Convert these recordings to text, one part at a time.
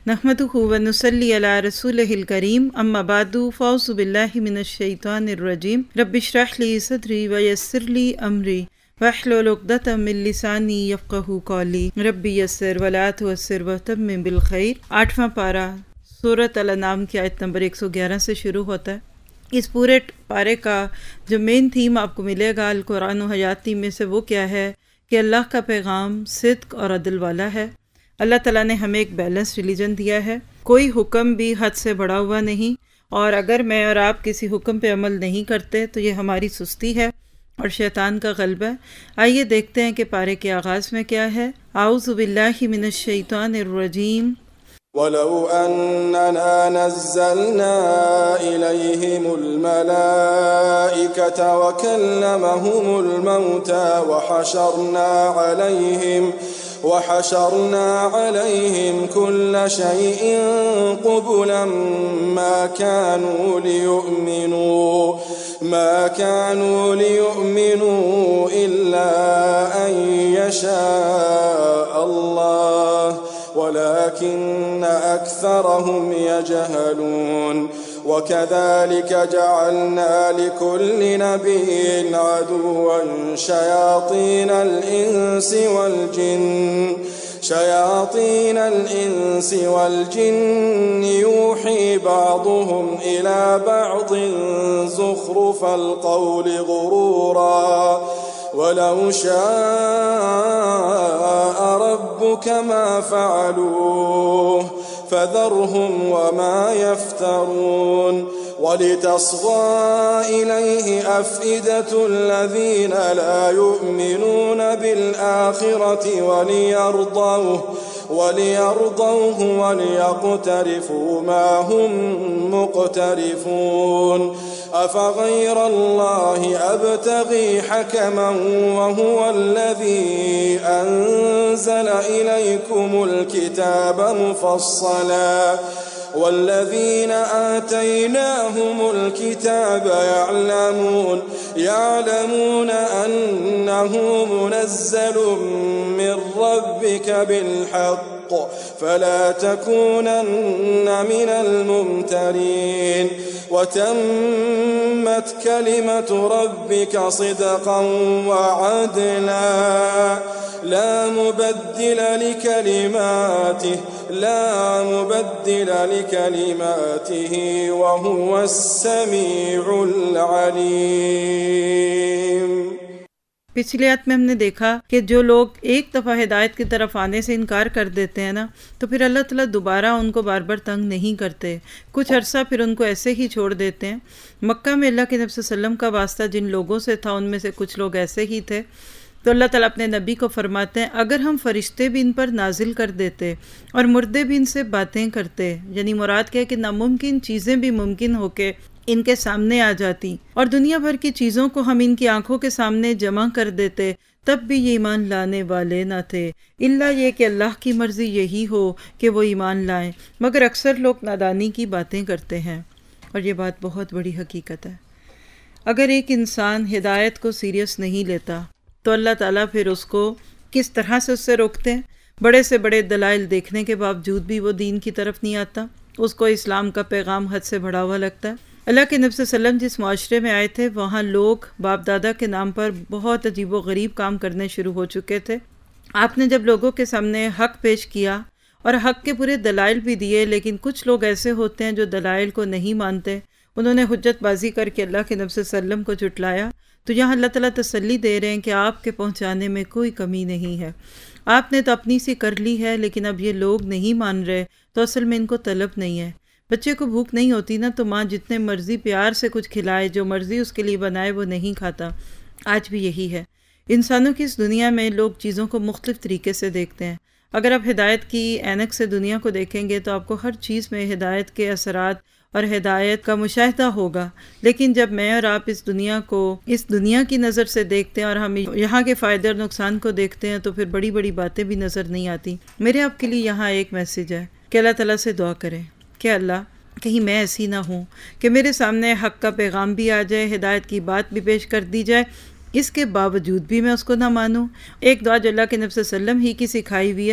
नहमदुहु व नुसल्ली अला रसूलिहिल करीम अम्मा बादु फ़ौज़ु बिल्लाहि मिनश शैतानिर रजीम रब्बिश्रह ली सदरी व यस्सिर ली अमरी वहलुल उक़दतम मिन लिसानी यफ़क़हू क़ौली रब्बी यस्सिर व ला तुअस्सिर व तम्मिम बिल खैर। 8वां पारा सूरत अल-अनाम की आयत नंबर 111 से शुरू होता है। इस पूरे पारे का जो मेन थीम आपको मिलेगा अल कुरान व हयाती में से वो क्या है कि अल्लाह का पैगाम सिद्क़ और अदल वाला है। अल्लाह ताला ने हमें एक बैलेंस रिलीजन दिया है, कोई हुक्म भी हद से बढ़ा हुआ नहीं, और अगर मैं और आप किसी हुक्म पे अमल नहीं करते तो ये हमारी सुस्ती है और शैतान का गलबा है। आइए देखते हैं कि पारे के आगाज़ में क्या है। आऊज़ु बिल्लाहि मिनश शैतानिर रजीम वलौ अन्नना नज़्ज़लना इलैहिमुल मलाइकता व कल्लमहुमुल मौता वहशरना अलैहिम कुल्ल शैइन क़ुबुलन मा कानू लियुमिनू इल्ला अन यशा अल्लाह वलाकिन्न अक्सरहुम यजहलून। वकज़ालिक जअलना लिकुल्लि नबिय्यिन अदुव्वन शयातीनल इंसि वल जिन्न यूही बअदुहुम इला बअदिन ज़ुख़रुफ़ल क़ौलि गुरूरा वलौ शाअ रब्बुक मा फ़अलूह फ़ज़रहुम वमा यफ़्तरून। वलितस्ग़ى इलैहि अफ़इदतु الذين ला युमिनून बिलआख़िरति वलियरضوه वलियक़्तरिफ़ू मा हुम मुक़्तरिफ़ून। अफ़ग़ैर अल्लाहि अब्तग़ी हकमन वहुव الذي أنزل إليكم الكتاب مفصلا والذين آتيناهم الكتاب يعلمون أنه منزل من ربك بالحق فلا تكونن من الممترين। وتمت كلمة ربك صدقا وعدلا لا مبدل لكلماته وهو السميع العليم। पिछली आयत में हमने देखा कि जो लोग एक दफ़ा हिदायत की तरफ आने से इनकार कर देते हैं ना, तो फिर अल्लाह ताला दोबारा उनको बार बार तंग नहीं करते, कुछ अरसा फिर उनको ऐसे ही छोड़ देते हैं। मक्का में अल्लाह के नबी सल्लल्लाहु अलैहि वसल्लम का वास्ता जिन लोगों से था उनमें से कुछ लोग ऐसे ही थे, तो अल्लाह ताला अपने नबी को फरमाते हैं अगर हम फरिश्ते भी इन पर नाजिल कर देते और मुर्दे भी इनसे बातें करते, यानी मुराद क्या है कि नामुमकिन चीज़ें भी मुमकिन होके इनके सामने आ जाती और दुनिया भर की चीज़ों को हम इनकी आंखों के सामने जमा कर देते, तब भी ये ईमान लाने वाले न थे, इल्ला ये कि अल्लाह की मर्ज़ी यही हो कि वो ईमान लाएं। मगर अक्सर लोग नादानी की बातें करते हैं और ये बात बहुत बड़ी हकीकत है। अगर एक इंसान हिदायत को सीरियस नहीं लेता तो अल्लाह ताला फिर उसको किस तरह से उससे रोकते हैं। बड़े से बड़े दलाइल देखने के बावजूद भी वो दीन की तरफ नहीं आता, उसको इस्लाम का पैगाम हद से बढ़ा हुआ लगता है। अल्लाह के नबी सल्लल्लाहु अलैहि वसल्लम जिस माशरे में आए थे वहाँ लोग बाप दादा के नाम पर बहुत अजीब व गरीब काम करने शुरू हो चुके थे। आपने जब लोगों के सामने हक़ पेश किया और हक़ के पूरे दलाइल भी दिए, लेकिन कुछ लोग ऐसे होते हैं जो दलाइल को नहीं मानते, उन्होंने हुज्जतबाजी करके अल्लाह के नबी सल्लल्लाहु अलैहि वसल्लम को झुटलाया। तो यहाँ अल्लाह ताला तसल्ली दे रहे हैं कि आपके पहुँचाने में कोई कमी नहीं है, आपने तो अपनी सी कर ली है, लेकिन अब ये लोग नहीं मान रहे तो असल में इनको तलब नहीं है। बच्चे को भूख नहीं होती ना, तो माँ जितने मर्ज़ी प्यार से कुछ खिलाए, जो मर्ज़ी उसके लिए बनाए, वो नहीं खाता। आज भी यही है। इंसानों की इस दुनिया में लोग चीज़ों को मुख्तलिफ़ तरीके से देखते हैं। अगर आप हिदायत की ऐनक से दुनिया को देखेंगे तो आपको हर चीज़ में हिदायत के असरात और हिदायत का मुशाहिदा होगा। लेकिन जब मैं और आप इस दुनिया को इस दुनिया की नज़र से देखते हैं और हम यहाँ के फ़ायदे और नुकसान को देखते हैं तो फिर बड़ी बड़ी बातें भी नज़र नहीं आती। मेरे आपके लिए यहाँ एक मैसेज है कि अल्लाह ताला से दुआ करें कि अल्लाह कहीं मैं ऐसी ना हूँ कि मेरे सामने हक़ का पैगाम भी आ जाए, हिदायत की बात भी पेश कर दी जाए, इसके बावजूद भी मैं उसको ना मानूँ। एक दुआ जो अल्लाह के नबी सल्लल्लाहु अलैहि वसल्लम ही की सिखाई हुई है,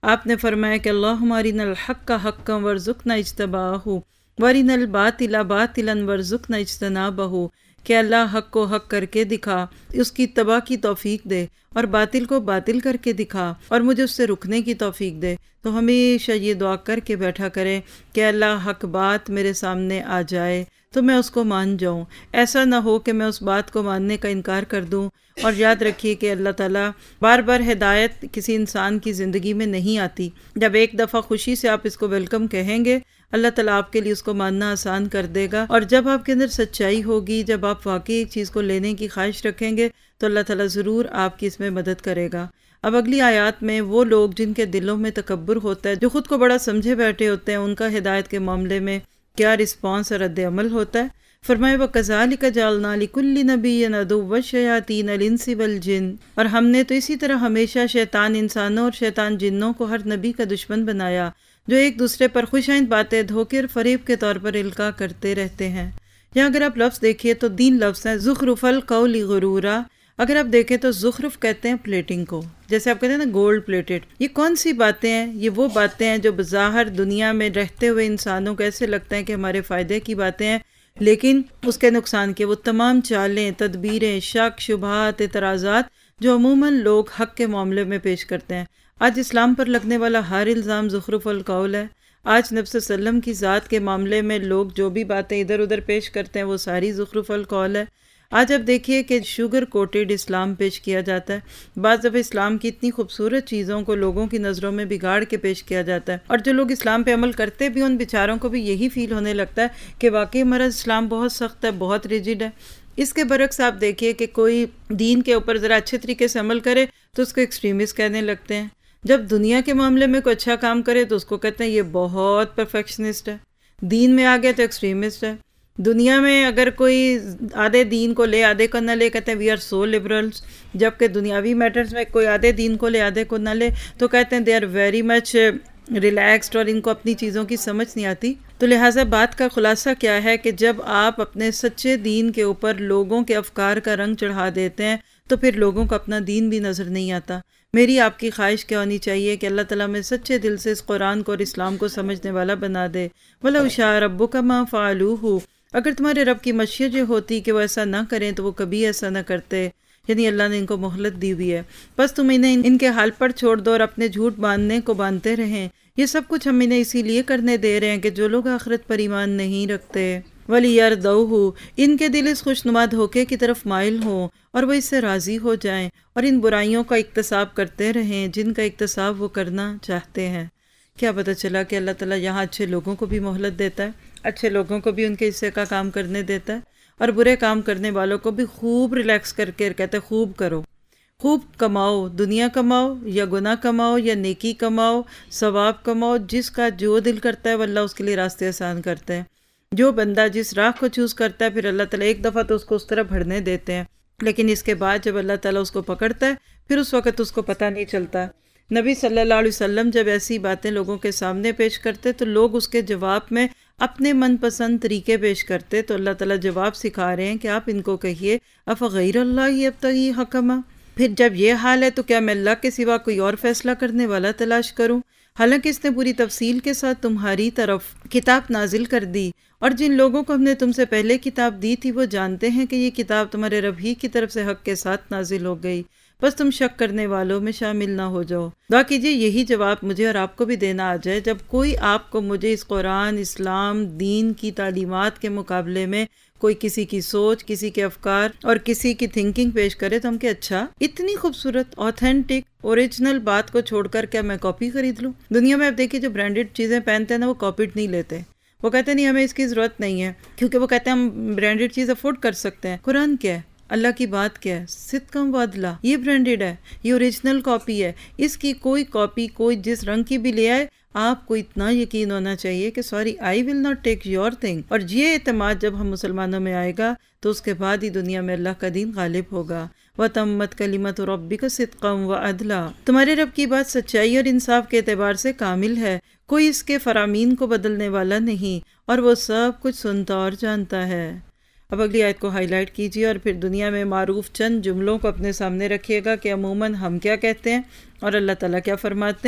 आपने फरमाया कि अल्लाहुम्मा अरिनल हक्का हक्कन वरज़ुक़ना इज्तबाहु वरिनल बातिला बातिलन वरज़ुक़ना इज्तनाबहु, कि अल्लाह हक़ को हक़ करके दिखा, उसकी तबाह की तौफीक दे, और बातिल को बातिल करके दिखा और मुझे उससे रुकने की तौफीक दे। तो हमेशा ये दुआ करके बैठा करें कि अल्लाह हक़ बात मेरे सामने आ जाए तो मैं उसको मान जाऊं। ऐसा ना हो कि मैं उस बात को मानने का इनकार कर दूं। और याद रखिए कि अल्लाह ताला बार बार हिदायत किसी इंसान की ज़िंदगी में नहीं आती। जब एक दफ़ा खुशी से आप इसको वेलकम कहेंगे, अल्लाह ताला आपके लिए उसको मानना आसान कर देगा। और जब आपके अंदर सच्चाई होगी, जब आप वाकई एक चीज़ को लेने की ख्वाहिश रखेंगे, तो अल्लाह ताला ज़रूर आपकी इसमें मदद करेगा। अब अगली आयत में वो लोग जिनके दिलों में तकब्बुर होता है, जो ख़ुद को बड़ा समझे बैठे होते हैं, उनका हिदायत के मामले में क्या रिस्पॉन्स और रद्द अमल होता है। फरमाए व कज़ालिका जअलना लिकुल्लि नबिय्यिन अदुव्वन शयातीनल इंसि वल जिन्न, और हमने तो इसी तरह हमेशा शैतान इंसानों और शैतान जिन्नों को हर नबी का दुश्मन बनाया, जो एक दूसरे पर खुशाइंद बातें धोखे और फरेब के तौर पर इल्का करते रहते हैं। यहाँ अगर आप लफ्ज़ देखिए तो 3 लफ्ज़ हैं, ज़ुख़रुफ़ल क़ौलि गुरूरा। अगर आप देखें तो ज़ुख़रुफ़ कहते हैं प्लेटिंग को, जैसे आप कहते हैं ना गोल्ड प्लेटेड। ये कौन सी बातें हैं? ये वो बातें हैं जो बज़ाहिर दुनिया में रहते हुए इंसानों को ऐसे लगता है कि हमारे फ़ायदे की बातें हैं, लेकिन उसके नुकसान के वो तमाम चालें, तदबीरें, शक, शुबहात, एतराज़ात जो अमूमन लोग हक़ के मामले में पेश करते हैं। आज इस्लाम पर लगने वाला हर इल्ज़ाम ज़ुख़रुफ़ुल क़ौल है। आज नबी सल्लल्लाहु अलैहि वसल्लम की ज़ात के मामले में लोग जो भी बातें इधर उधर पेश करते हैं, वो सारी ज़ुख़रुफ़ुल क़ौल है। आज आप देखिए कि शुगर कोटेड इस्लाम पेश किया जाता है। बाज़ दफ़े इस्लाम की इतनी खूबसूरत चीज़ों को लोगों की नज़रों में बिगाड़ के पेश किया जाता है, और जो लोग इस्लाम पे अमल करते भी, उन बेचारों को भी यही फ़ील होने लगता है कि वाकई हमारा इस्लाम बहुत सख्त है, बहुत रिजिड है। इसके बरक्स आप देखिए कि कोई दीन के ऊपर ज़रा अच्छे तरीके से अमल करे तो उसको एक्सट्रीमिस्ट कहने लगते हैं। जब दुनिया के मामले में कोई अच्छा काम करे तो उसको कहते हैं ये बहुत परफेक्शनिस्ट है। दीन में आ गया तो एक्सट्रीमिस्ट है। दुनिया में अगर कोई आधे दीन को ले आधे को न ले, कहते हैं वी आर सो लिबरल्स। जबकि दुनियावी मैटर्स में कोई आधे दीन को ले आधे को न ले तो कहते हैं they are very much relaxed और इनको अपनी चीज़ों की समझ नहीं आती। तो लिहाजा बात का खुलासा क्या है कि जब आप अपने सच्चे दीन के ऊपर लोगों के अफकार का रंग चढ़ा देते हैं तो फिर लोगों को अपना दीन भी नज़र नहीं आता। मेरी आपकी ख्वाहिश क्या होनी चाहिए कि अल्लाह ताला में सच्चे दिल से इस कुरान को और इस्लाम को समझने वाला बना दे। वलौ शाअ रब्बुका मा फ़अलूहु, अगर तुम्हारे रब की मशीयत ये होती कि वो ऐसा ना करें तो वो कभी ऐसा ना करते। यानी अल्लाह ने इनको मोहलत दी हुई है, बस तुम इन्हें इनके हाल पर छोड़ दो और अपने झूठ बांधने को बांधते रहें। ये सब कुछ हम इन्हें इसीलिए करने दे रहे हैं कि जो लोग आखिरत पर ईमान नहीं रखते, वलियरदऊहु, इनके दिल इस खुशनुमा धोखे की तरफ माइल हों और वो इससे राज़ी हो जाएं और इन बुराइयों का इक्तसाब करते रहें जिनका इक्तसाब वो करना चाहते हैं। क्या पता चला कि अल्लाह ताला यहाँ अच्छे लोगों को भी मोहलत देता है, अच्छे लोगों को भी उनके हिस्से का काम करने देता है, और बुरे काम करने वालों को भी खूब रिलैक्स करके कहते हैं खूब करो, खूब कमाओ, दुनिया कमाओ या गुनाह कमाओ या नेकी कमाओ, सवाब कमाओ। जिसका जो दिल करता है वल्लाह उसके लिए रास्ते आसान करते हैं। जो बंदा जिस राह को चूज़ करता है फिर अल्लाह ताला एक दफ़ा तो उसको उस तरफ बढ़ने देते हैं, लेकिन इसके बाद जब अल्लाह ताला उसको पकड़ता है फिर उस वक़्त उसको पता नहीं चलता। नबी सल्लल्लाहु अलैहि वसल्लम जब ऐसी बातें लोगों के सामने पेश करते तो लोग उसके जवाब में अपने मनपसंद तरीके पेश करते। तो अल्लाह ताला जवाब सिखा रहे हैं कि आप इनको कहिए अफ़ग़ैरल्लाहि अब्तग़ी हकमा, फिर जब ये हाल है तो क्या मैं अल्लाह के सिवा कोई और फैसला करने वाला तलाश करूं। हालांकि इसने पूरी तफसील के साथ तुम्हारी तरफ किताब नाजिल कर दी, और जिन लोगों को हमने तुमसे पहले किताब दी थी वो जानते हैं कि ये किताब तुम्हारे रब ही की तरफ से हक के साथ नाजिल हो गई, बस तुम शक करने वालों में शामिल ना हो जाओ। दुआ कीजिए यही जवाब मुझे और आपको भी देना आ जाए जब कोई आपको मुझे इस कुरान, इस्लाम, दीन की तालीमात के मुकाबले में कोई किसी की सोच, किसी के अफकार और किसी की थिंकिंग पेश करे तो हम के अच्छा इतनी खूबसूरत ऑथेंटिक ओरिजिनल बात को छोड़कर क्या मैं कॉपी खरीद लूँ। दुनिया में आप देखिए जो ब्रांडेड चीज़ें पहनते हैं ना वो कॉपीड नहीं लेते, वो कहते नहीं हमें इसकी ज़रूरत नहीं है, क्योंकि वो कहते हैं हम ब्रांडेड चीज़ अफोर्ड कर सकते हैं। कुरान क्या है, अल्लाह की बात क्या है, सिद्क़म व अदला, ये ब्रांडेड है, ये ओरिजिनल कॉपी है। इसकी कोई कॉपी कोई जिस रंग की भी ले आए आपको इतना यकीन होना चाहिए कि sorry I will not take your thing. और ये एतमाद जब हम मुसलमानों में आएगा तो उसके बाद ही दुनिया में अल्लाह का दीन गालिब होगा। व तम्मत कलिमतु रब्बिका सिद्क़म व अदला, तुम्हारे रब की बात सच्चाई और इंसाफ के एतबार से कामिल है, कोई इसके फरामीन को बदलने वाला नहीं, और वो सब कुछ सुनता और जानता है। अब अगली आयत को हाईलाइट कीजिए और फिर दुनिया में मारूफ चंद जुमलों को अपने सामने रखिएगा कि अमूमन हम क्या कहते हैं और अल्लाह ताला क्या फरमाते हैं।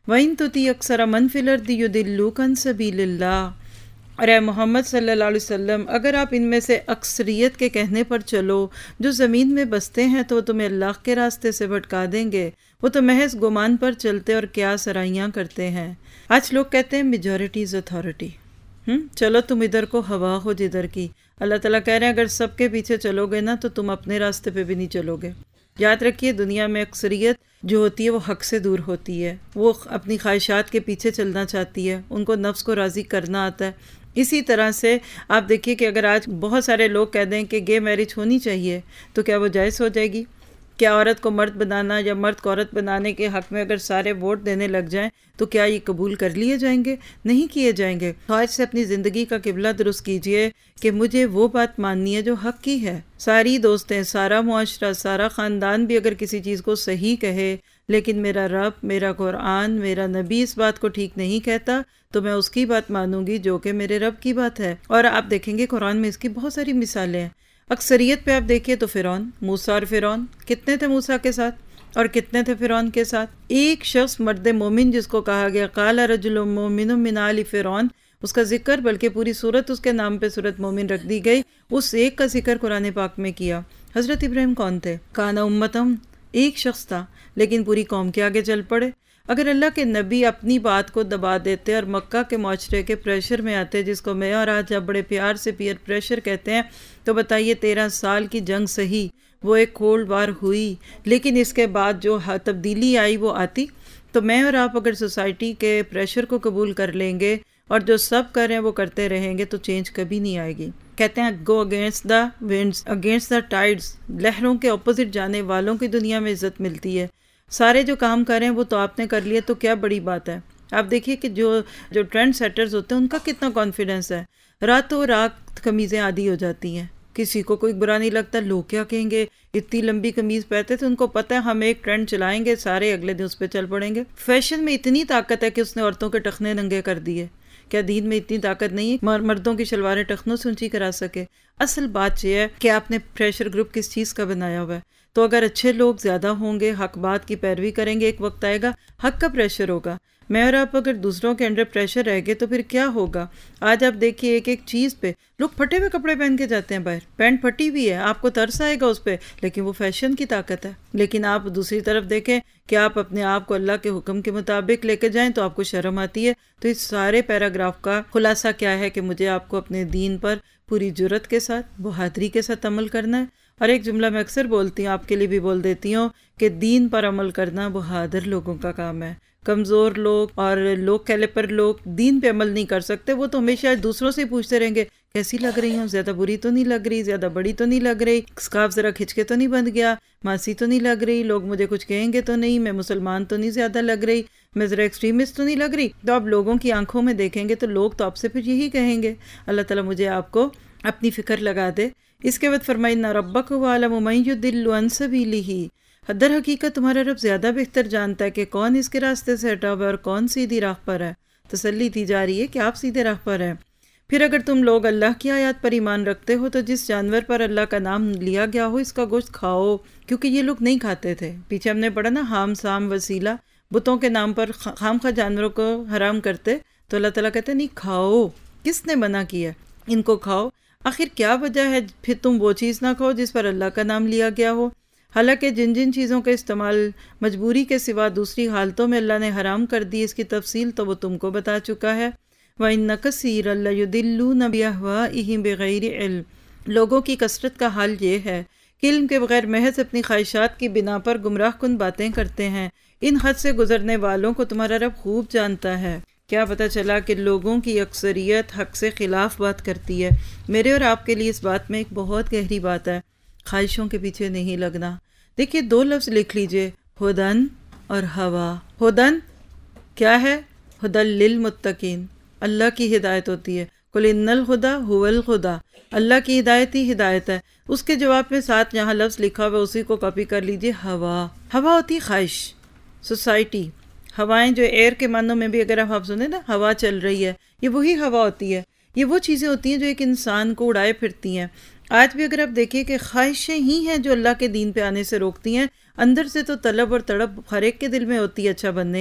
वइन तुती अक्सर मन फिल अर्दि युदिल्लूक अन सबीलिल्लाह। और ए मोहम्मद सल्लल्लाहु अलैहि वसल्लम, अगर आप इनमें से अक्सरियत के कहने पर चलो, जो ज़मीन में बसते हैं तो वो तुम्हें अल्लाह के रास्ते से भटका देंगे। वो तो महज गुमान पर चलते और क्या सराइयाँ करते हैं। आज लोग कहते हैं मेजॉरिटी इज़ अथॉरिटी। चलो तुम इधर को हवा हो जिधर की। अल्लाह ताला कह रहे हैं अगर सबके पीछे चलोगे ना तो तुम अपने रास्ते पे भी नहीं चलोगे। याद रखिए, दुनिया में अक्सरियत जो होती है वो हक से दूर होती है। वो अपनी ख्वाहिशात के पीछे चलना चाहती है, उनको नफ्स को राज़ी करना आता है। इसी तरह से आप देखिए कि अगर आज बहुत सारे लोग कह दें कि गे मैरिज होनी चाहिए, तो क्या वो जायज़ हो जाएगी? क्या औरत को मर्द बनाना या मर्द को औरत बनाने के हक़ में अगर सारे वोट देने लग जाएं तो क्या ये कबूल कर लिए जाएंगे? नहीं किए जाएंगे। तो आज से अपनी ज़िंदगी का किबला दुरुस्त कीजिए कि मुझे वो बात माननी है जो हक़ की है। सारी दोस्तें, सारा मुआशरा, सारा ख़ानदान भी अगर किसी चीज़ को सही कहे, लेकिन मेरा रब, मेरा कुरान, मेरा नबी इस बात को ठीक नहीं कहता, तो मैं उसकी बात मानूंगी जो कि मेरे रब की बात है। और आप देखेंगे कुरान में इसकी बहुत सारी मिसालें हैं। अक्सरियत पे आप देखिए तो फ़िरौन, मूसा और फ़िरौन, कितने थे मूसा के साथ और कितने थे फ़िरौन के साथ? एक शख्स मर्द मोमिन जिसको कहा गया काला रजुलुम मोमिनुम मिन आलि फ़िरौन, उसका जिक्र, बल्कि पूरी सूरत उसके नाम पे सूरत मोमिन रख दी गई, उस एक का जिक्र कुरान पाक में किया। हज़रत इब्राहिम कौन थे? काना उम्मतम, एक शख्स था लेकिन पूरी कौम के आगे चल पड़े। अगर अल्लाह के नबी अपनी बात को दबा देते और मक्का के माशरे के प्रेशर में आते, जिसको मैं और आज आप बड़े प्यार से पीयर प्रेशर कहते हैं, तो बताइए 13 साल की जंग सही, वो एक कोल्ड वार हुई, लेकिन इसके बाद जो तब्दीली आई वो आती। तो मैं और आप अगर सोसाइटी के प्रेशर को कबूल कर लेंगे और जो सब कर रहे हैं वो करते रहेंगे तो चेंज कभी नहीं आएगी। कहते हैं go against the winds, against the tides, लहरों के ऑपोजिट जाने वालों की दुनिया में इज्जत मिलती है। सारे जो काम कर रहे हैं वो तो आपने कर लिए, तो क्या बड़ी बात है। आप देखिए कि जो ट्रेंड सेटर्स होते हैं उनका कितना कॉन्फिडेंस है। रातों रात कमीज़ें आदी हो जाती हैं, किसी को कोई बुरा नहीं लगता। लोग क्या कहेंगे, इतनी लंबी कमीज़ पहनते थे, उनको पता है हम एक ट्रेंड चलाएंगे, सारे अगले दिन उस पर चल पड़ेंगे। फैशन में इतनी ताकत है कि उसने औरतों के टखने नंगे कर दिए। क्या दीन में इतनी ताकत नहीं है मर्दों की शलवारें टखनों से ऊंची करा सके? असल बात यह है कि आपने प्रेशर ग्रुप किस चीज़ का बनाया हुआ है। तो अगर अच्छे लोग ज़्यादा होंगे, हक बात की पैरवी करेंगे, एक वक्त आएगा हक का प्रेशर होगा। मैं और आप अगर दूसरों के अंडर प्रेशर रह गए तो फिर क्या होगा? आज आप देखिए एक एक चीज़ पे लोग फटे हुए कपड़े पहन के जाते हैं बाहर, पैंट फटी हुई है, आपको तरस आएगा उस पर, लेकिन वो फैशन की ताकत है। लेकिन आप दूसरी तरफ देखें कि आप अपने आप को अल्लाह के हुक्म के मुताबिक लेके जाएं तो आपको शर्म आती है। तो इस सारे पैराग्राफ का खुलासा क्या है कि मुझे आपको अपने दीन पर पूरी जुर्रत के साथ, बहादुरी के साथ अमल करना है। और एक जुमला मैं अक्सर बोलती हूँ, आपके लिए भी बोल देती हूँ कि दीन पर अमल करना बहादुर लोगों का काम है। कमज़ोर लोग और लोग कैलिपर लोग दीन पे अमल नहीं कर सकते। वो तो हमेशा दूसरों से पूछते रहेंगे कैसी लग रही हूँ, ज़्यादा बुरी तो नहीं लग रही, ज़्यादा बड़ी तो नहीं लग रही, स्कार्फ ज़रा खिंच के तो नहीं बंध गया, मासी तो नहीं लग रही, लोग मुझे कुछ कहेंगे तो नहीं, मैं मुसलमान तो नहीं ज़्यादा लग रही, मैं ज़रा एक्सट्रीमिस्ट तो नहीं लग रही। तो आप लोगों की आंखों में देखेंगे तो लोग तो आपसे फिर यही कहेंगे। अल्लाह ताला मुझे आपको अपनी फ़िक्र लगा दे। इसके बाद फरमाई ना रब्बक व अलम मन युदिल्लु अन सबीलिही, दर हकीकत तुम्हारा रब ज़्यादा बेहतर जानता है कि कौन इसके रास्ते से हटा हुआ है और कौन सीधी राह पर है। तसल्ली दी जा रही है कि आप सीधे राह पर हैं। फिर अगर तुम लोग अल्लाह की आयत पर ईमान रखते हो तो जिस जानवर पर अल्लाह का नाम लिया गया हो इसका गोश्त खाओ, क्योंकि ये लोग नहीं खाते थे। पीछे हमने पढ़ा ना, हाम साम वसीला, बुतों के नाम पर खाम खा जानवरों को हराम करते, तो अल्लाह ताला कहते नहीं खाओ। किसने मना किया? इनको खाओ। आखिर क्या वजह है फिर तुम वो चीज़ ना खाओ जिस पर अल्लाह का नाम लिया गया हो? हालांकि जिन जिन चीज़ों का इस्तेमाल मजबूरी के सिवा दूसरी हालतों में अल्लाह ने हराम कर दी, इसकी तफसील तो वो तुमको बता चुका है। वइन्न कसीरन लयुदिल्लून बिअहवाइहिम बिगैरि इल्म, लोगों की कसरत का हाल ये है कि इल्म के बगैर महज अपनी ख्वाहिशात की बिना पर गुमराह कुन बातें करते हैं। इन हद से गुजरने वालों को तुम्हारा रब खूब जानता है। क्या पता चला कि लोगों की अक्सरियत हक से ख़िलाफ़ बात करती है। मेरे और आपके लिए इस बात में एक बहुत गहरी बात है, ख्वाहिशों के पीछे नहीं लगना। देखिए 2 लफ्ज़ लिख लीजिए, हुदन और हवा। हुदन क्या है? हुदल लिल मुत्तकीन, अल्लाह की हिदायत होती है। कुल इन्नल हुदा हुवल हुदा, अल्लाह की हिदायत ही हिदायत है। उसके जवाब में साथ यहाँ लफ्ज़ लिखा हुआ, उसी को कॉपी कर लीजिए, हवा। हवा होती है ख्वाहिश, सोसाइटी। हवाएं जो एयर के मानों में भी अगर आप सुने ना, हवा चल रही है, ये वही हवा होती है। ये वो चीज़ें होती हैं जो एक इंसान को उड़ाए फिरती हैं। आज भी अगर आप देखिए कि ख्वाहिशें ही हैं जो अल्लाह के दीन पे आने से रोकती हैं। अंदर से तो तलब और तड़प हर एक के दिल में होती है अच्छा बनने की,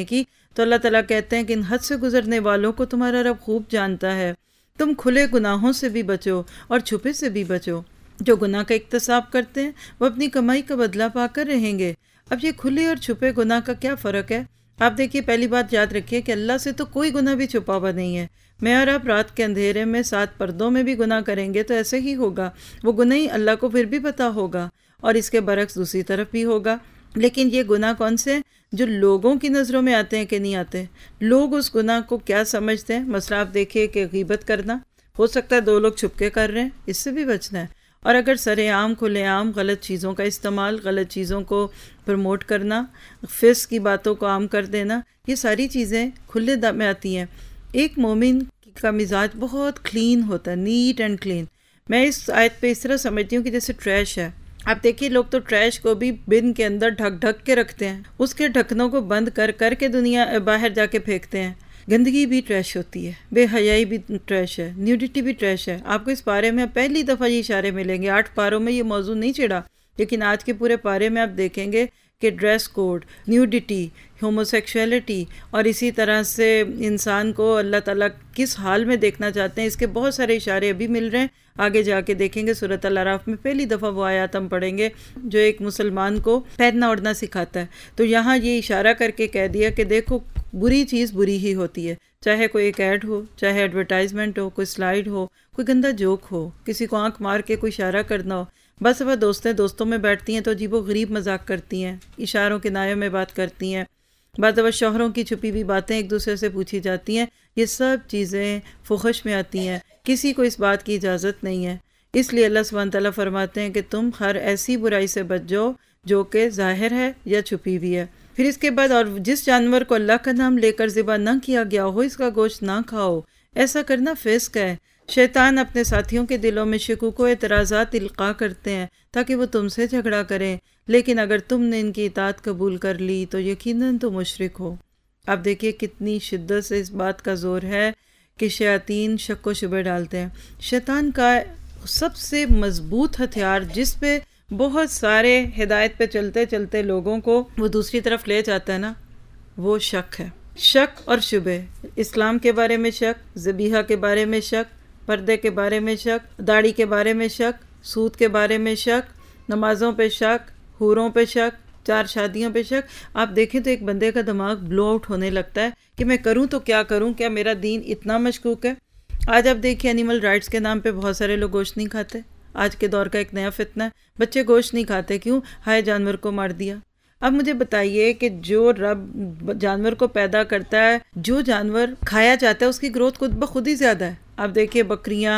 तो अल्लाह ताला कहते हैं कि इन हद से गुजरने वालों को तुम्हारा रब खूब जानता है। तुम खुले गुनाहों से भी बचो और छुपे से भी बचो। जो गुनाह का इक्तसाब करते हैं वो अपनी कमाई का बदला पाकर रहेंगे। अब ये खुले और छुपे गुनाह का क्या फ़र्क है? आप देखिए, पहली बात याद रखिए कि अल्लाह से तो कोई गुनाह भी छुपा हुआ नहीं है। मैं और आप रात के अंधेरे में 7 पर्दों में भी गुनाह करेंगे तो ऐसे ही होगा। वो गुनाह ही अल्लाह को फिर भी पता होगा, और इसके बरक्स दूसरी तरफ भी होगा। लेकिन ये गुनाह कौन से हैं? जो लोगों की नज़रों में आते हैं कि नहीं आते। लोग उस गुनाह को क्या समझते हैं? मसला आप देखिए कि गीबत करना, हो सकता है 2 लोग छुप के कर रहे हैं, इससे भी बचना है। और अगर सरेआम खुलेआम गलत चीज़ों का इस्तेमाल, गलत चीज़ों को प्रमोट करना, फिस्क की बातों को आम कर देना, ये सारी चीज़ें खुले दम में आती हैं। एक मोमिन का मिजाज बहुत क्लीन होता है, नीट एंड क्लीन। मैं इस आयत पे इस तरह समझती हूँ कि जैसे ट्रैश है। आप देखिए, लोग तो ट्रैश को भी बिन के अंदर ढक ढक के रखते हैं, उसके ढक्कनों को बंद कर कर के दुनिया बाहर जाके फेंकते हैं। गंदगी भी ट्रैश होती है, बेहयाई भी ट्रैश है, न्यूडिटी भी ट्रैश है। आपको इस पारे में पहली दफ़ा ये इशारे मिलेंगे। 8 पारों में ये मौजू नहीं छिड़ा, लेकिन आज के पूरे पारे में आप देखेंगे कि ड्रेस कोड, न्यूडिटी, होमोसेक्सुअलिटी और इसी तरह से इंसान को अल्लाह ताला किस हाल में देखना चाहते हैं, इसके बहुत सारे इशारे अभी मिल रहे हैं। आगे जाके देखेंगे सूरत अल-अराफ में पहली दफ़ा वो आयत हम पढ़ेंगे जो एक मुसलमान को पहनना ओढ़ना सिखाता है। तो यहाँ ये इशारा करके कह दिया कि देखो, बुरी चीज़ बुरी ही होती है, चाहे कोई एक ऐड हो, चाहे एडवर्टाइजमेंट हो, कोई स्लाइड हो, कोई गंदा जोक हो, किसी को आंख मार के कोई इशारा करना हो। बस वह दोस्तों में बैठती हैं तो अजीबो गरीब मजाक करती हैं, इशारों के नायों में बात करती हैं। बाद वह शोहरों की छुपी हुई बातें एक दूसरे से पूछी जाती हैं। ये सब चीज़ें फुहश में आती हैं, किसी को इस बात की इजाज़त नहीं है। इसलिए अल्लाह सुब्हान तआला फरमाते हैं कि तुम हर ऐसी बुराई से बच जाओ जो कि ज़ाहिर है या छुपी हुई है। फिर इसके बाद, और जिस जानवर को अल्लाह का नाम लेकर ज़िबा न किया गया हो इसका गोश्त ना खाओ, ऐसा करना फिस्क है। शैतान अपने साथियों के दिलों में शिकूक व एतराज़ात इल्क़ा करते हैं ताकि वो तुमसे झगड़ा करें, लेकिन अगर तुमने इनकी इताअत कबूल कर ली तो यकीनन तो मुशरिक हो। अब देखिए कितनी शिद्दत से इस बात का ज़ोर है कि शयातीन शक व शुबे डालते हैं। शैतान का सबसे मज़बूत हथियार, जिस पे बहुत सारे हिदायत पे चलते चलते लोगों को वो दूसरी तरफ ले जाता है ना, वो शक है। शक और शुबे, इस्लाम के बारे में शक, ज़बीहा के बारे में शक, पर्दे के बारे में शक, दाढ़ी के बारे में शक, सूद के बारे में शक, नमाज़ों पे शक, हूरों पे शक, 4 शादियों पे शक। आप देखें तो एक बंदे का दिमाग ब्लो आउट होने लगता है कि मैं करूं तो क्या करूं, क्या मेरा दीन इतना मशकूक है। आज आप देखिए, एनिमल राइट्स के नाम पे बहुत सारे लोग गोश्त नहीं खाते। आज के दौर का एक नया फितना है, बच्चे गोश्त नहीं खाते। क्यों? हाय जानवर को मार दिया। अब मुझे बताइए कि जो रब जानवर को पैदा करता है, जो जानवर खाया जाता है उसकी ग्रोथ खुद ब खुद ही ज़्यादा है। आप देखिए बकरियाँ,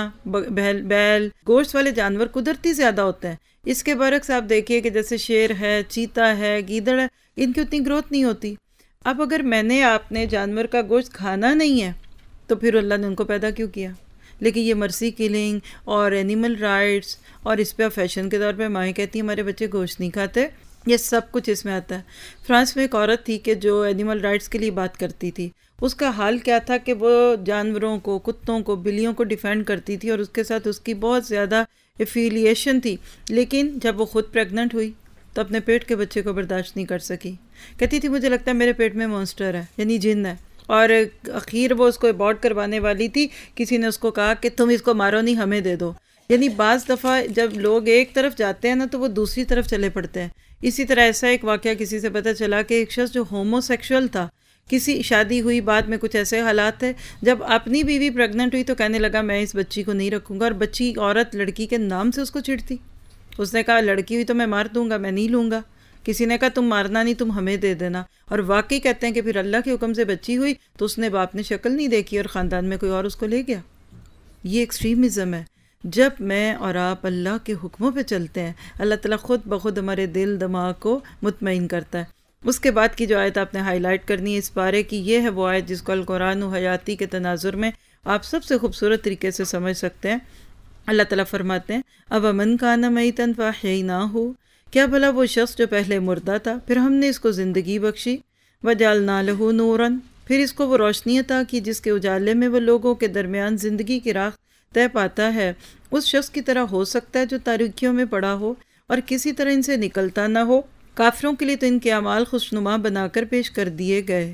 बैल, गोश्त वाले जानवर कुदरती ज़्यादा होते हैं। इसके बरक्स आप देखिए कि जैसे शेर है, चीता है, गीदड़ है, इनकी उतनी ग्रोथ नहीं होती। अब अगर मैंने आपने जानवर का गोश्त खाना नहीं है तो फिर अल्लाह ने उनको पैदा क्यों किया? लेकिन ये मर्सी किलिंग और एनिमल राइट्स और इस पर फैशन के तौर पे माएँ कहती हैं हमारे बच्चे गोश्त नहीं खाते, ये सब कुछ इसमें आता है। फ्रांस में एक औरत थी कि जो एनिमल राइट्स के लिए बात करती थी। उसका हाल क्या था कि वो जानवरों को, कुत्तों को, बिल्लियों को डिफेंड करती थी और उसके साथ उसकी बहुत ज़्यादा एफिलिएशन थी। लेकिन जब वो खुद प्रेग्नेंट हुई तो अपने पेट के बच्चे को बर्दाश्त नहीं कर सकी। कहती थी मुझे लगता है मेरे पेट में मॉन्स्टर है, यानी जिन्न है। और आखिर वो उसको अबॉर्ट करवाने वाली थी। किसी ने उसको कहा कि तुम इसको मारो नहीं, हमें दे दो। यानी बाज़ दफ़ा जब लोग एक तरफ जाते हैं ना तो वो दूसरी तरफ चले पड़ते हैं। इसी तरह ऐसा एक वाक़या किसी से पता चला कि एक शख्स जो होमोसेक्सुअल था, किसी शादी हुई, बाद में कुछ ऐसे हालात थे, जब अपनी बीवी प्रेग्नेंट हुई तो कहने लगा मैं इस बच्ची को नहीं रखूँगा। और बच्ची, औरत लड़की के नाम से उसको चिढ़ती। उसने कहा लड़की हुई तो मैं मार दूंगा, मैं नहीं लूँगा। किसी ने कहा तुम मारना नहीं, तुम हमें दे देना। और वाकई कहते हैं कि फिर अल्लाह के हुक्म से बच्ची हुई तो उसने बाप ने शक्ल नहीं देखी और ख़ानदान में कोई और उसको ले गया। ये एक्सट्रीमिज़म है। जब मैं और आप अल्लाह के हुक्मों पे चलते हैं, अल्लाह ताला खुद ब खुद हमारे दिल दिमाग को मुतमईन करता है। उसके बाद की जो आयत आपने हाईलाइट करनी है इस बारे की, ये है वो आयत जिसको अल कुरान हयाती के तनाजुर में आप सबसे खूबसूरत तरीके से समझ सकते हैं। अल्लाह ताला फरमाते हैं अब अमन काना मैतन फ़अहयैनाहु, क्या भला वो शख्स जो पहले मुर्दा था फिर हमने इसको ज़िंदगी बख्शी, वजअलना लहू नूरन, फिर इसको वो रोशनी अता की जिसके उजाले में वो लोगों के दरमियान ज़िंदगी की राह तय पाता है। उस शख्स की तरह हो सकता है जो तारीकियों में पड़ा हो और किसी तरह इनसे निकलता ना हो। काफिरों के लिए तो इनके अमाल खुशनुमा बनाकर पेश कर दिए गए।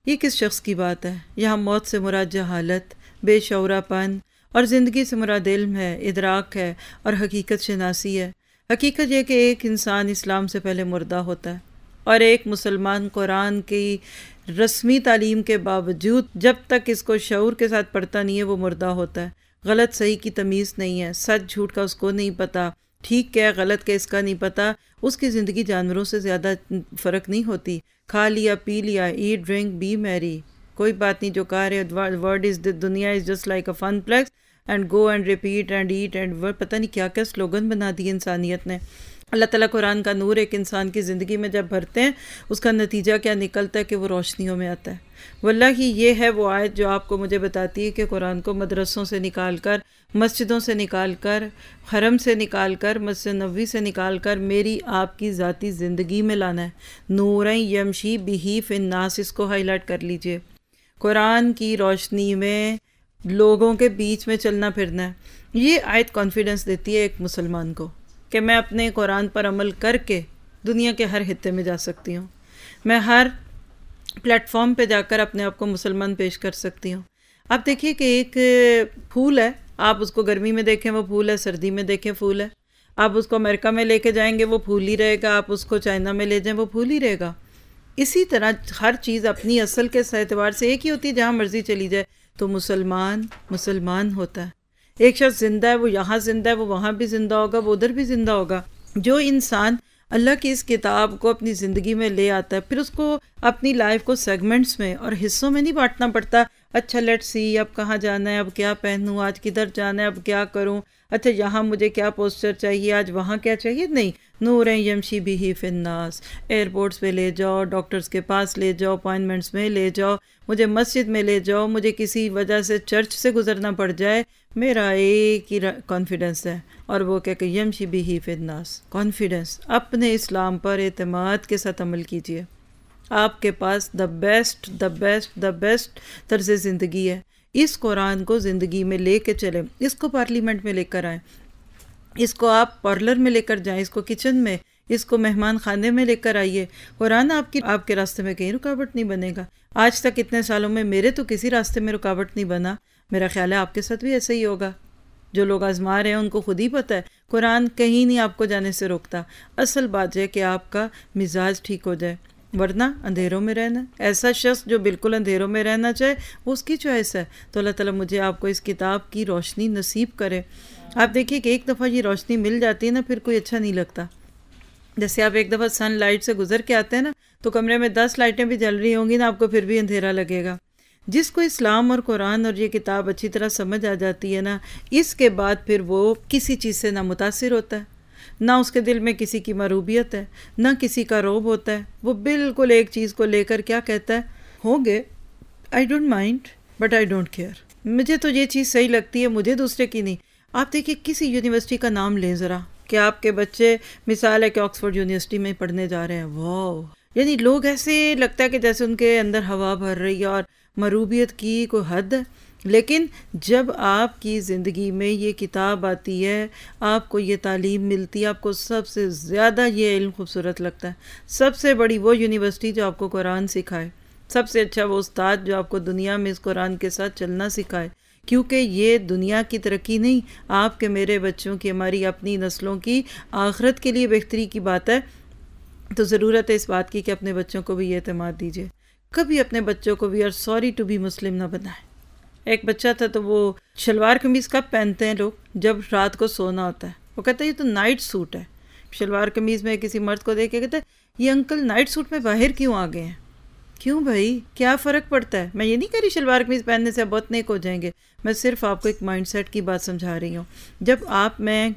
ये किस शख्स की बात है? यहाँ मौत से मुराद जहालत, बेशऊरापन और ज़िंदगी से मुराद इल्म है, इदराक है और हकीकत शनासी है। हकीकत यह कि एक इंसान इस्लाम से पहले मुर्दा होता है और एक मुसलमान कुरान की रस्मी तालीम के बावजूद जब तक इसको शऊर के साथ पढ़ता नहीं है वो मुर्दा होता है। गलत सही की तमीज़ नहीं है, सच झूठ का उसको नहीं पता, ठीक क्या गलत क्या इसका नहीं पता। उसकी ज़िंदगी जानवरों से ज़्यादा फ़र्क नहीं होती। खा लिया पी लिया, ईट ड्रिंक बी मैरी, कोई बात नहीं। जो कह रहे वर्ड इज़ द दुनिया is just like a fun plex and go and repeat and eat and word, पता नहीं क्या क्या स्लोगन बना दिए इंसानियत ने। अल्लाह ताला कुरान का नूर एक इंसान की ज़िंदगी में जब भरते हैं उसका नतीजा क्या निकलता है कि वो रोशनियों में आता है। वल्लाही ये है वो आयत जो आपको मुझे बताती है कि कुरान को मदरसों से निकाल कर, मस्जिदों से निकाल कर, हरम से निकाल कर, मस्जिद नबवी से निकाल कर मेरी आपकी ज़ाती ज़िंदगी में लाना है। नूरन यमशी बिही फिन्नास, इसको हाईलाइट कर लीजिए। कुरान की रोशनी में लोगों के बीच में चलना फिरना है। ये आयत कॉन्फिडेंस देती है एक मुसलमान को कि मैं अपने कुरान पर अमल करके दुनिया के हर हिस्से में जा सकती हूँ। मैं हर प्लेटफॉर्म पे जाकर अपने आप को मुसलमान पेश कर सकती हूँ। आप देखिए कि एक फूल है, आप उसको गर्मी में देखें वो फूल है, सर्दी में देखें फूल है। आप उसको अमेरिका में लेके जाएंगे वो फूल ही रहेगा, आप उसको चाइना में ले जाएं वो फूल ही रहेगा। इसी तरह हर चीज़ अपनी असल के एतबार से एक ही होती है, जहाँ मर्जी चली जाए। तो मुसलमान मुसलमान होता है। एक शख्स ज़िंदा है, वो यहाँ ज़िंदा है, वो वहाँ भी ज़िंदा होगा, वो उधर भी ज़िंदा होगा। जो इंसान अल्लाह की इस किताब को अपनी ज़िंदगी में ले आता है, फिर उसको अपनी लाइफ को सेगमेंट्स में और हिस्सों में नहीं बांटना पड़ता। अच्छा लेट्स सी, अब कहाँ जाना है, अब क्या पहनूँ, आज किधर जाना है, अब क्या करूँ, अच्छा यहाँ मुझे क्या पोस्टर चाहिए, आज वहाँ क्या चाहिए। नहीं, नूर यमशी बिही फिन्नास, एयरपोर्ट्स पे ले जाओ, डॉक्टर्स के पास ले जाओ, अपॉइंटमेंट्स में ले जाओ, मुझे मस्जिद में ले जाओ, मुझे किसी वजह से चर्च से गुजरना पड़ जाए, मेरा एक ही कॉन्फिडेंस है और वो क्या कि यमशी बिही फिन्नास, कॉन्फिडेंस। अपने इस्लाम पर एतमाद के साथ अमल कीजिए। आपके पास द बेस्ट तर्ज ज़िंदगी है। इस कुरान को ज़िंदगी में लेके चलें, इसको पार्लियामेंट में लेकर आएँ, इसको आप पार्लर में लेकर जाएं, इसको किचन में, इसको मेहमान खाने में लेकर आइए। कुरान आपके रास्ते में कहीं रुकावट नहीं बनेगा। आज तक इतने सालों में मेरे तो किसी रास्ते में रुकावट नहीं बना। मेरा ख्याल है आपके साथ भी ऐसा ही होगा। जो लोग आजमा रहे हैं उनको खुद ही पता है कुरान कहीं नहीं आपको जाने से रोकता। असल बात है कि आपका मिजाज ठीक हो जाए, वरना अंधेरों में रहना। ऐसा शख्स जो बिल्कुल अंधेरों में रहना चाहे वो उसकी चॉइस है। तो अल्लाह ताला मुझे आपको इस किताब की रोशनी नसीब करे। आप देखिए कि एक दफ़ा ये रोशनी मिल जाती है ना, फिर कोई अच्छा नहीं लगता। जैसे आप एक दफ़ा सनलाइट से गुजर के आते हैं ना, तो कमरे में 10 लाइटें भी जल रही होंगी ना, आपको फिर भी अंधेरा लगेगा। जिसको इस्लाम और कुरान और ये किताब अच्छी तरह समझ आ जाती है ना, इसके बाद फिर वो किसी चीज़ से ना मुतासिर होता है, ना उसके दिल में किसी की मरूबियत है, ना किसी का रोब होता है। वो बिल्कुल एक चीज़ को लेकर क्या कहता है, होंगे I don't mind but I don't care, मुझे तो ये चीज़ सही लगती है, मुझे दूसरे की नहीं। आप देखिए किसी यूनिवर्सिटी का नाम लें ज़रा कि आपके बच्चे मिसाल है कि ऑक्सफोर्ड यूनिवर्सिटी में पढ़ने जा रहे हैं, वाह, यानी लोग ऐसे लगता है कि जैसे उनके अंदर हवा भर रही है और मरूबियत की कोई हद है। लेकिन जब आपकी ज़िंदगी में ये किताब आती है, आपको ये तालीम मिलती है, आपको सबसे ज़्यादा ये इल्म खूबसूरत लगता है। सबसे बड़ी वो यूनिवर्सिटी जो आपको कुरान सिखाए, सबसे अच्छा वो उस्ताद जो आपको दुनिया में इस कुरान के साथ चलना सिखाए। क्योंकि ये दुनिया की तरक्की नहीं, आपके मेरे बच्चों की, हमारी अपनी नस्लों की आखिरत के लिए बेहतरी की बात है। तो ज़रूरत है इस बात की कि अपने बच्चों को भी ये एतमाद दीजिए। कभी अपने बच्चों को भी और सॉरी टू बी मुस्लिम ना बनाएं। एक बच्चा था तो वो शलवार कमीज़ कब पहनते हैं लोग, जब रात को सोना होता है। वो कहता है ये तो नाइट सूट है। शलवार कमीज़ में किसी मर्द को देख के कहता है ये अंकल नाइट सूट में बाहर क्यों आ गए हैं। क्यों भाई, क्या फ़र्क पड़ता है। मैं ये नहीं कह रही शलवार कमीज़ पहनने से बहुत नेक हो जाएंगे, मैं सिर्फ आपको एक माइंडसेट की बात समझा रही हूँ। जब मैं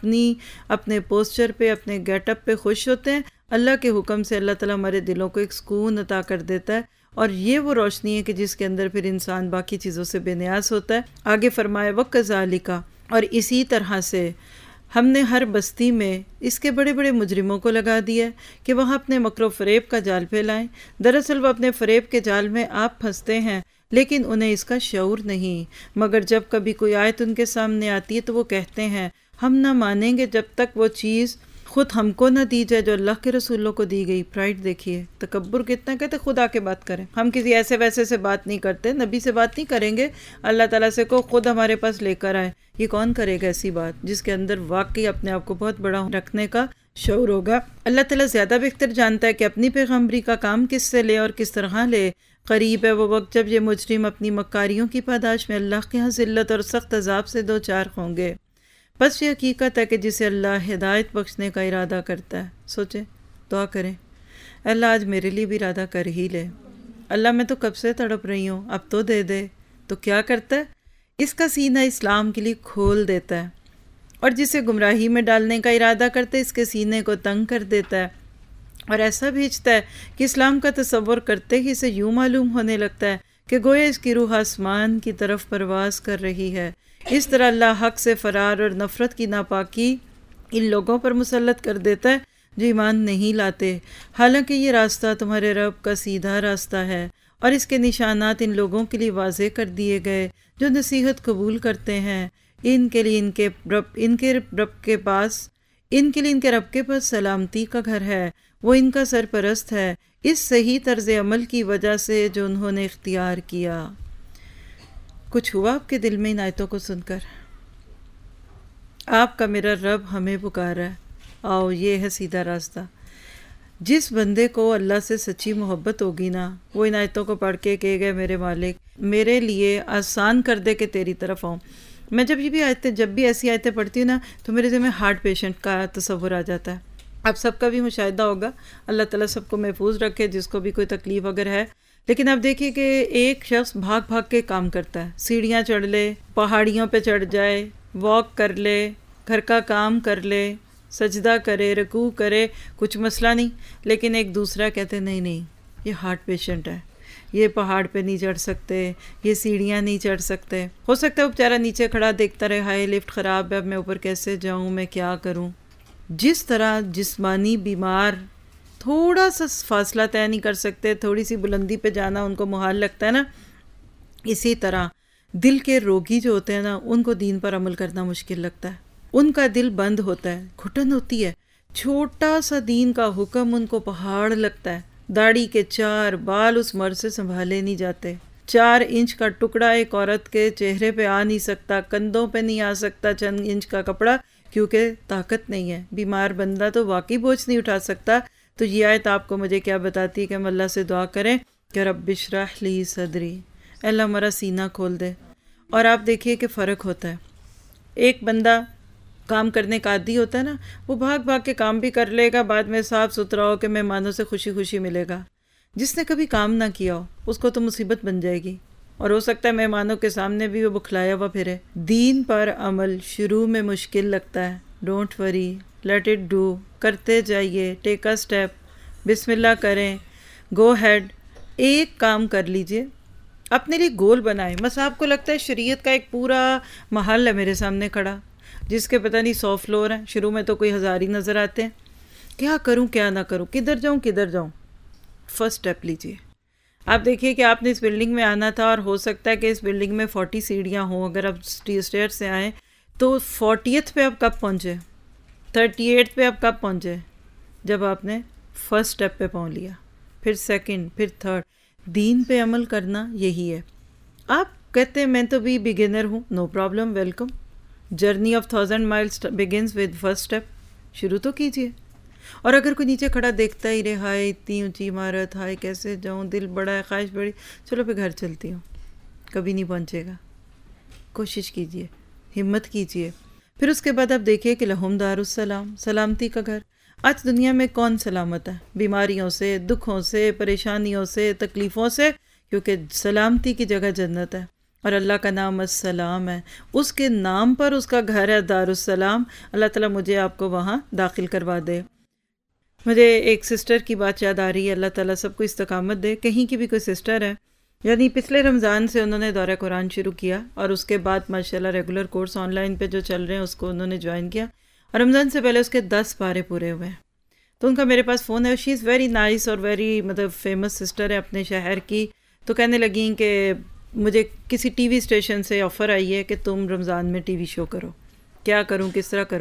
अपने पोस्चर पे, अपने गेटअप पे खुश होते हैं, अल्लाह के हुक्म से अल्लाह ताला हमारे दिलों को एक सुकून अता कर देता है। और ये वो रोशनी है कि जिसके अंदर फिर इंसान बाकी चीज़ों से बेनियाज होता है। आगे फरमाए वक़ज़ालिका, और इसी तरह से हमने हर बस्ती में इसके बड़े बड़े मुजरिमों को लगा दिया कि वह अपने मकरो फ़रेब का जाल फैलाएं। दरअसल वह अपने फ़रेब के जाल में आप फंसते हैं, लेकिन उन्हें इसका शऊर नहीं। मगर जब कभी कोई आयत उनके सामने आती है तो वो कहते हैं हम ना मानेंगे जब तक वो चीज़ खुद हमको ना दी जाए जो अल्लाह के रसूलों को दी गई। प्राइड देखिए, तकब्बुर कितना, कहते खुद आके बात करें। हम किसी ऐसे वैसे से बात नहीं करते, नबी से बात नहीं करेंगे, अल्लाह ताला से को खुद हमारे पास लेकर आए। ये कौन करेगा ऐसी बात जिसके अंदर वाकई अपने आप को बहुत बड़ा रखने का शौर होगा। अल्लाह ताला ज़्यादा बेहतर जानता है कि अपनी पैगम्बरी का काम किस से ले और किस तरह ले। करीब है वो वक्त जब ये मुजरिम अपनी मक्कारियों की पादाश में अल्लाह के यहाँ ज़िल्लत और सख्त अजाब से दो चार होंगे। बस ये हकीकत है कि जिसे अल्लाह हिदायत बख्शने का इरादा करता है, सोचे, दुआ करें, अल्लाह आज मेरे लिए भी इरादा कर ही ले। अल्लाह मैं तो कब से तड़प रही हूँ, अब तो दे दे। तो क्या करता है, इसका सीना इस्लाम के लिए खोल देता है, और जिसे गुमराही में डालने का इरादा करते इसके सीने को तंग कर देता है, और ऐसा भेजता है कि इस्लाम का तसव्वुर करते ही इसे यूँ मालूम होने लगता है कि गोया इसकी रूह आसमान की तरफ परवास कर रही है। इस तरह अल्लाह हक से फरार और नफ़रत की नापाकी इन लोगों पर मुसल्लत कर देता है जो ईमान नहीं लाते। हालांकि ये रास्ता तुम्हारे रब का सीधा रास्ता है, और इसके निशानात इन लोगों के लिए वाज़े कर दिए गए जो नसीहत कबूल करते हैं। इनके लिए इनके रब के पास सलामती का घर है, वो इनका सरपरस्त है इस सही तर्ज अमल की वजह से जो उन्होंने इख्तियार किया। कुछ हुआ आपके दिल में इन आयतों को सुनकर? आपका मेरा रब हमें पुकार है, आओ ये है सीधा रास्ता। जिस बंदे को अल्लाह से सच्ची मोहब्बत होगी ना, वो इन आयतों को पढ़ के कहेगा मेरे मालिक मेरे लिए आसान कर दे कि तेरी तरफ आऊँ। मैं जब भी ऐसी आयतें पढ़ती हूँ ना, तो मेरे दिल में हार्ट पेशेंट का तस्वुर आ जाता है। आप सबका भी मुशाहिदा होगा, अल्लाह ताला सबको महफूज रखे जिसको भी कोई तकलीफ़ अगर है। लेकिन आप देखिए कि एक शख्स भाग भाग के काम करता है, सीढ़ियाँ चढ़ ले, पहाड़ियों पे चढ़ जाए, वॉक कर ले, घर का काम कर ले, सजदा करे, रुकू करे, कुछ मसला नहीं। लेकिन एक दूसरा कहते नहीं ये हार्ट पेशेंट है, ये पहाड़ पे नहीं चढ़ सकते, ये सीढ़ियाँ नहीं चढ़ सकते। हो सकता है वो बेचारा नीचे खड़ा देखता रहे, हाय लिफ्ट ख़राब है, अब मैं ऊपर कैसे जाऊँ, मैं क्या करूँ। जिस तरह जिस्मानी बीमार थोड़ा सा फासला तय नहीं कर सकते, थोड़ी सी बुलंदी पे जाना उनको मुहाल लगता है ना, इसी तरह दिल के रोगी जो होते हैं ना, उनको दीन पर अमल करना मुश्किल लगता है। उनका दिल बंद होता है, घुटन होती है, छोटा सा दीन का हुक्म उनको पहाड़ लगता है। दाढ़ी के 4 बाल उस मर्द से संभाले नहीं जाते। 4 इंच का टुकड़ा एक औरत के चेहरे पे आ नहीं सकता, कंधों पे नहीं आ सकता चंद इंच का कपड़ा, क्योंकि ताकत नहीं है। बीमार बंदा तो वाकई बोझ नहीं उठा सकता। तो ये आयत आपको मुझे क्या बताती है कि हम अल्लाह से दुआ करें कि रब्बि इश्रह ली सदरी, अल्लाह हमारा सीना खोल दे। और आप देखिए कि फ़र्क होता है। एक बंदा काम करने का आदी होता है ना, वो भाग भाग के काम भी कर लेगा, बाद में साफ़ सुथरा हो के मेहमानों से खुशी खुशी मिलेगा। जिसने कभी काम ना किया हो उसको तो मुसीबत बन जाएगी, और हो सकता है मेहमानों के सामने भी वो बुखलाया हुआ फिरे। दीन पर अमल शुरू में मुश्किल लगता है, don't worry, let it do, करते जाइए, टेक अ स्टेप, बिस्मिल्लाह करें, गो हैड। एक काम कर लीजिए, अपने लिए गोल बनाएं। बस आपको लगता है शरीयत का एक पूरा महल है मेरे सामने खड़ा, जिसके पता नहीं 100 फ्लोर हैं, शुरू में तो कोई 1000 ही नज़र आते हैं। क्या करूं क्या ना करूं, किधर जाऊं। फर्स्ट स्टेप लीजिए। आप देखिए कि आपने इस बिल्डिंग में आना था, और हो सकता है कि इस बिल्डिंग में 40 सीढ़ियाँ हों। अगर आप स्टेयर से आएँ तो 40th पे आप कब पहुँचे, 38 पे आप कब पहुँचे, जब आपने फर्स्ट स्टेप पे पहुँच लिया, फिर सेकंड, फिर थर्ड। दीन पे अमल करना यही है। आप कहते हैं मैं तो भी बिगिनर हूँ, no problem, welcome. Journey of 1000 miles begins with first step. शुरू तो कीजिए। और अगर कोई नीचे खड़ा देखता ही रहे, हाय इतनी ऊंची इमारत, हाय कैसे जाऊँ, दिल बड़ा है, ख्वाहिश बड़ी, चलो फिर घर चलती हूँ, कभी नहीं पहुँचेगा। कोशिश कीजिए, हिम्मत कीजिए। फिर उसके बाद आप देखिए कि लहुम दारुस्सलाम, सलामती का घर। आज दुनिया में कौन सलामत है? बीमारियों से, दुखों से, परेशानियों से, तकलीफ़ों से, क्योंकि सलामती की जगह जन्नत है, और अल्लाह का नाम अस्सलाम है। उसके नाम पर उसका घर है दारुस्सलाम। अल्लाह ताला मुझे आपको वहाँ दाखिल करवा दे। मुझे एक सिस्टर की बात याद आ रही है, अल्लाह ताला सबको इस्तकामत दे। कहीं की भी कोई सिस्टर है, यानी पिछले रमज़ान से उन्होंने दौरा कुरान शुरू किया, और उसके बाद माशाल्लाह रेगुलर कोर्स ऑनलाइन पे जो चल रहे हैं उसको उन्होंने ज्वाइन किया, और रमज़ान से पहले उसके 10 पारे पूरे हुए। तो उनका मेरे पास फ़ोन है, शी इज़ वेरी नाइस और वेरी मतलब फेमस सिस्टर है अपने शहर की। तो कहने लगी कि मुझे किसी टीवी स्टेशन से ऑफ़र आई है कि तुम रमज़ान में टीवी शो करो, क्या करूं, किस तरह करूं।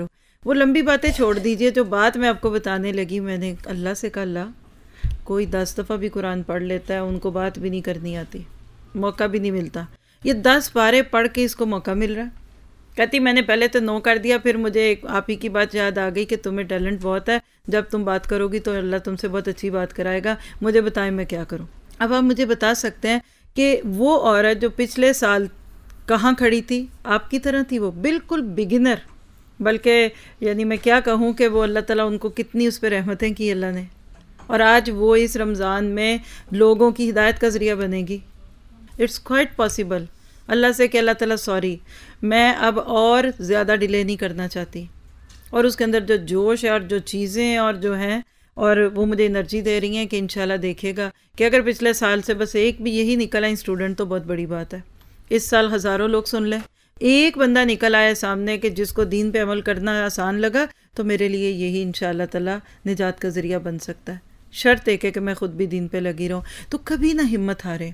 वो लंबी बातें छोड़ दीजिए, जो बात मैं आपको बताने लगी, मैंने अल्लाह से कहा, अल्लाह कोई 10 दफ़ा भी कुरान पढ़ लेता है, उनको बात भी नहीं करनी आती, मौका भी नहीं मिलता, ये 10 पारे पढ़ के इसको मौका मिल रहा है। कहती मैंने पहले तो नो कर दिया, फिर मुझे आप ही की बात याद आ गई कि तुम्हें टैलेंट बहुत है, जब तुम बात करोगी तो अल्लाह तुमसे बहुत अच्छी बात कराएगा, मुझे बताएं मैं क्या करूं। अब आप मुझे बता सकते हैं कि वो औरत जो पिछले साल कहाँ खड़ी थी, आपकी तरह थी, वो बिल्कुल बिगिनर, बल्कि यानी मैं क्या कहूँ कि वो अल्लाह ताला उनको कितनी उस पर रहमतें की अल्लाह ने, और आज वो इस रमज़ान में लोगों की हिदायत का ज़रिया बनेगी। It's quite possible. अल्लाह से कि अल्लाह ताला सॉरी, मैं अब और ज़्यादा डिले नहीं करना चाहती, और उसके अंदर जो जोश है और जो चीज़ें और जो हैं, और वो मुझे एनर्जी दे रही हैं कि इंशाल्लाह देखेगा कि अगर पिछले साल से बस एक भी यही निकल आए स्टूडेंट तो बहुत बड़ी बात है। इस साल हज़ारों लोग सुन लें, एक बंदा निकल आया सामने कि जिसको दीन पे अमल करना आसान लगा, तो मेरे लिए यही इंशाल्लाह ताला निजात का ज़रिया बन सकता है। शर्त एक है कि मैं ख़ुद भी दीन पे लगी रहूँ। तो कभी ना हिम्मत हारे,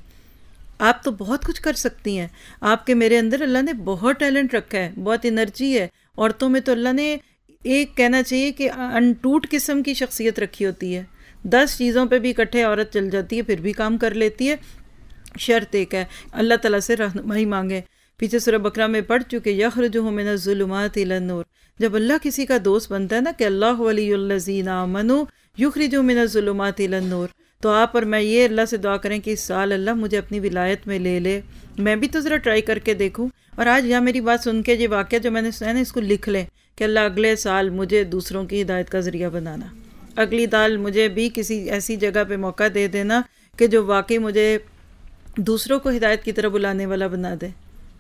आप तो बहुत कुछ कर सकती हैं। आपके मेरे अंदर अल्लाह ने बहुत टैलेंट रखा है, बहुत एनर्जी है। औरतों में तो अल्लाह ने एक कहना चाहिए कि अनटूट किस्म की शख्सियत रखी होती है। 10 चीज़ों पे भी इकट्ठे औरत चल जाती है, फिर भी काम कर लेती है। शर्त एक है, अल्लाह ताला से रहनुमाई मांगे। पीछे सूरह बकरा में पढ़ चुके, यखरुजुहु मिनज़्ज़ुलुमाति इलन-नूर। जब अल्लाह किसी का दोस्त बनता है ना कि अल्लाह वलियुल्लज़ीना आमनू युखरिजुहुम मिनज़्ज़ुलुमाति इलन-नूर, तो आप और मैं ये अल्लाह से दुआ करें कि इस साल अल्लाह मुझे अपनी विलायत में ले ले, मैं भी तो ज़रा ट्राई करके देखूं। और आज यहाँ मेरी बात सुन के ये वाक़या जो मैंने सुना है ना, इसको लिख लें कि अल्लाह अगले साल मुझे दूसरों की हिदायत का ज़रिया बनाना, अगली दाल मुझे भी किसी ऐसी जगह पे मौका दे देना कि जो वाकई मुझे दूसरों को हिदायत की तरफ बुलाने वाला बना दे।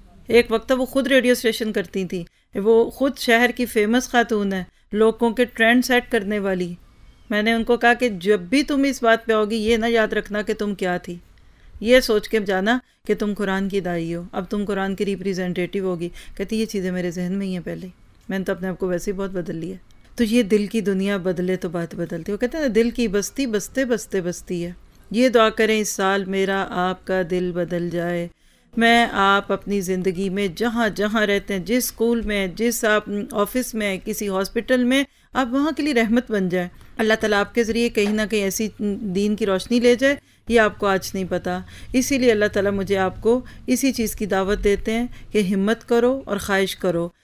एक वक्त वो ख़ुद रेडियो स्टेशन करती थी, वो ख़ुद शहर की फेमस खातून है, लोगों के ट्रेंड सेट करने वाली। मैंने उनको कहा कि जब भी तुम इस बात पे आओगी, ये ना याद रखना कि तुम क्या थी, ये सोच के जाना कि तुम कुरान की दाई हो, अब तुम कुरान की रिप्रेजेंटेटिव होगी। कहती ये चीज़ें मेरे जहन में ही हैं पहले, मैंने तो अपने आप को वैसे ही बहुत बदल लिया। तो ये दिल की दुनिया बदले तो बात बदलती। वो कहते हैं ना, दिल की बस्ती बसते बसते बसती है। ये दुआ करें इस साल मेरा आपका दिल बदल जाए, मैं आप अपनी ज़िंदगी में जहाँ जहाँ रहते हैं, जिस स्कूल में, जिस आप ऑफिस में, किसी हॉस्पिटल में, आप वहाँ के लिए रहमत बन जाए। अल्लाह ताला आपके ज़रिए कहीं ना कहीं ऐसी दीन की रोशनी ले जाए, ये आपको आज नहीं पता। इसीलिए अल्लाह ताला मुझे आपको इसी चीज़ की दावत देते हैं कि हिम्मत करो और ख्वाहिश करो